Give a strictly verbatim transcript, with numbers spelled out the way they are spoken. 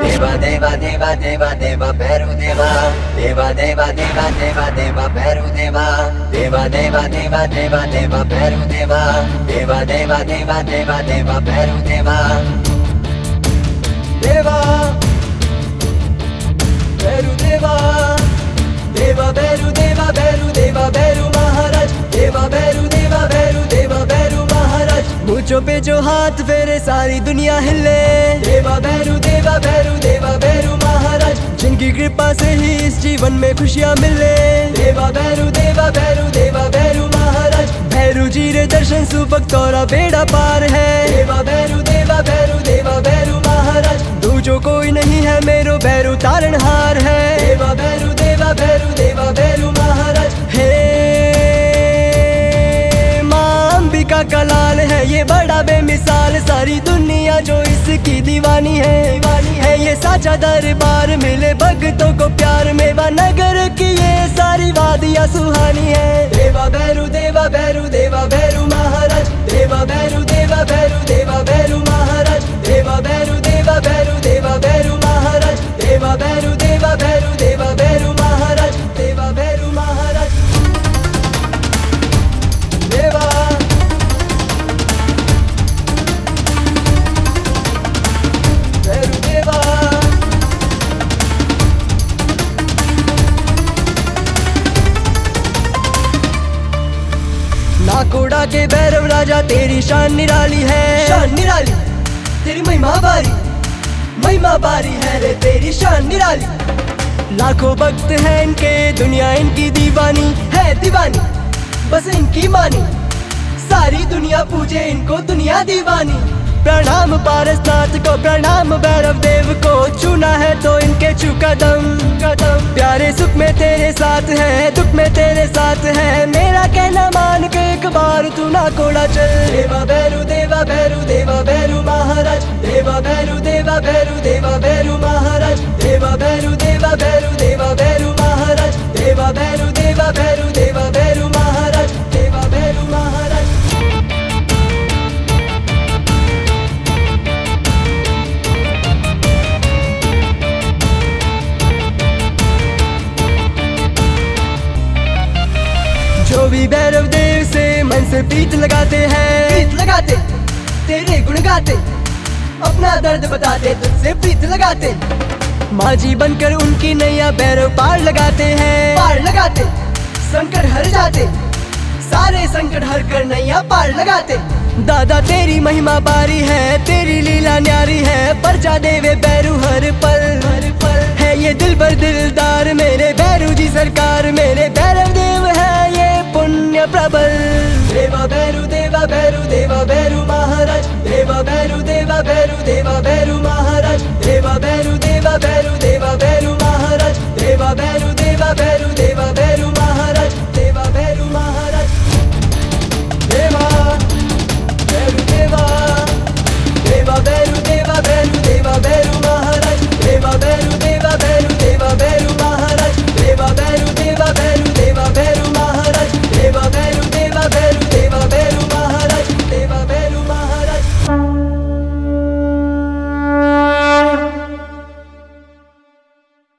देवा देवा देवा देवा देवा भैरू देवा देवा देवा देवा देवा देवा भैरू देवा देवा देवा देवा देवा देवा भैरू देवा देवा देवा देवा देवा देवा भैरू देवा देवा भैरू देवा देवा भैरू देवा भैरू देवा भैरू महाराज देवा भैरू देवा भैरू देवा भैरू महाराज मुझो पे जो हाथ फेरे सारी दुनिया हिले देवा भैरू देवा भैरू देवा भैरू महाराज जिनकी कृपा से ही इस जीवन में खुशियाँ मिले देवा भैरू देवा भैरू देवा भैरू महाराज भैरू जी रे दर्शन सुबक तोरा बेड़ा पार है देवा भैरू देवा भैरू देवा भैरू महाराज दूजो कोई नहीं है मेरो भैरू तारणहार है देवा भैरू देवा भैरू देवा भैरू महाराज हे माँ अंबिका का लाल है ये बड़ा बेमिसाल सारी दुनिया जो इसकी दीवानी है दीवानी है ये साचा दरबार मिले भक्तों को प्यार मेवा नगर की ये सारी वादियाँ सुहानी है देवा भैरू देवा भैरू देवा भैरू महाराज देवा भैरू देवा भैरू देवा भैरू महाराज देवा भैरू देवा भैरू देवा भैरू महाराज देवा भैरू देवा भैरू देवा भैरू महाराज देवा भैरू महाराज देवा भैरू देवा नाकोड़ा के भैरव राजा तेरी शान निराली है शान निराली तेरी महिमा बारी महिमा बारी है रे तेरी शान निराली लाखों भक्त हैं इनके दुनिया इनकी दीवानी है दीवानी बस इनकी मानी सारी दुनिया पूजे इनको दुनिया दीवानी प्रणाम पारसनाथ को प्रणाम भैरव देव को चुना है तो इनके छू कदम कदम प्यारे सुख में तेरे साथ है दुख में तेरे साथ है मेरा कहना मान के एक बार तू ना कोड़ा चल देवा भैरू देवा भैरू देवा भैरू महाराज देवा भैरू देवा भैरू देवा भैरू महाराज देवा भैरू देवा भैरू देवा भैरू महाराज देवा भैरू देवा भैरू देवा भैरू महाराज देवा भैरू महाराज जो भी भैरव देव से मन से प्रीत लगाते हैं प्रीत लगाते तेरे गुण गाते अपना दर्द बताते तुझसे प्रीत लगाते माझी बनकर उनकी नैया भैरव पार लगाते हैं पार लगाते संकट हर जाते सारे संकट हर कर नैया पार लगाते दादा तेरी महिमा बारी है तेरी लीला न्यारी है परचा देवे भैरू हर पल हर पल है ये दिल भर दिलदार